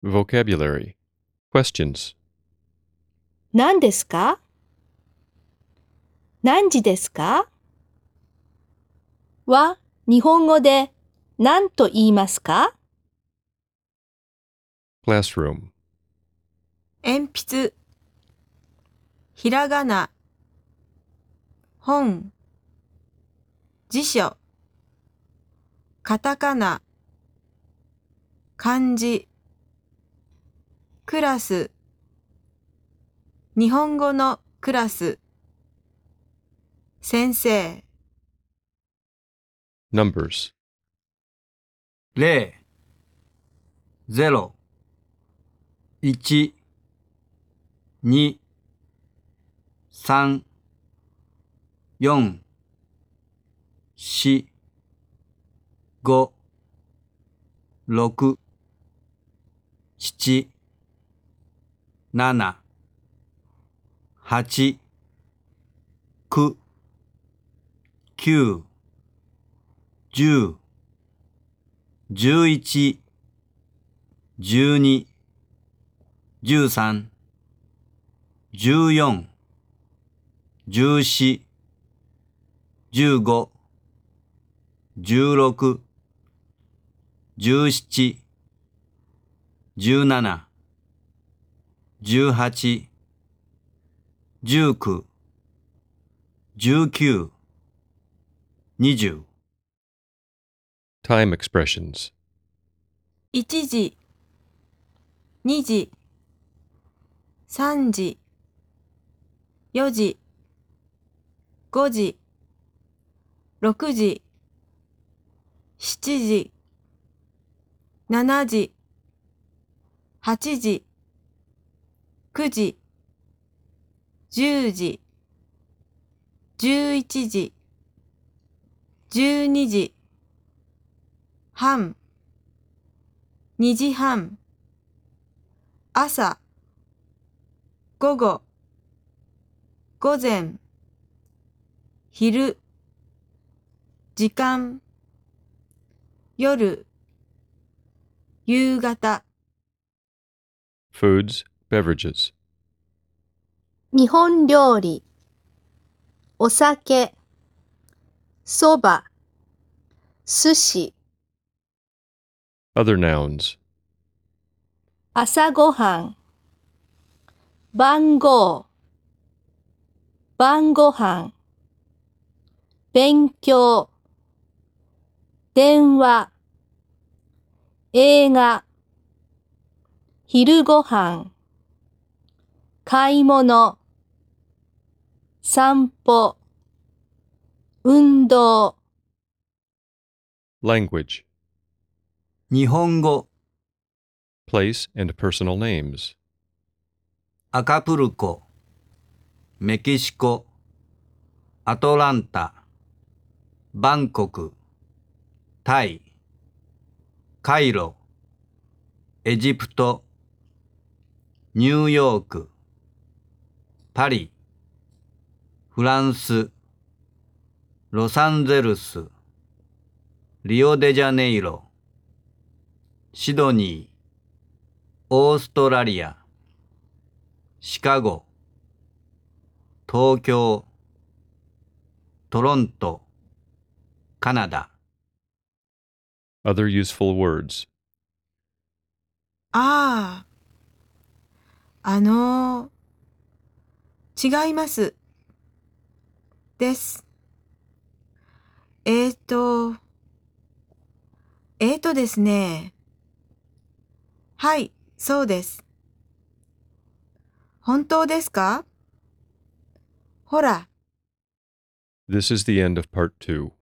Vocabulary. Questions. 何ですか？何時ですか？は日本語で何と言いますか？ Classroom. 鉛筆、ひらがな、本、辞書、カタカナ、漢字、クラス、日本語のクラス、先生、 Numbers. 0、0、1、2、3、4、4、5、6、7、7、8、9、9、10、11、12、13、14、14、15、16、17、17、18、19、19、20。 Time expressions. 1時、2時、3時、4時、5時、6時、7時、7時、8時、9時、10時、11時、12時、半、2時半、朝、午後、午前、昼、時間、夜、夕方。 Foods, beverages. 日本料理、お酒、そば、寿司、 Other nouns. 朝ごはん、番号、晩ごはん、勉強、電話、映画、昼ごはん、買い物、散歩、運動。 Language. 日本語、 Place and personal names. アカプルコ、メキシコ、アトランタ、バンコク、タイ、カイロ、エジプト、ニューヨーク、パリ、フランス、ロサンゼルス、リオデジャネイロ、シドニー、オーストラリア、シカゴ、東京、トロント、カナダ。 Other useful words. ああ、違います。です。ですね。はい、そうです。本当ですか？ほら。 This is the end of part 2.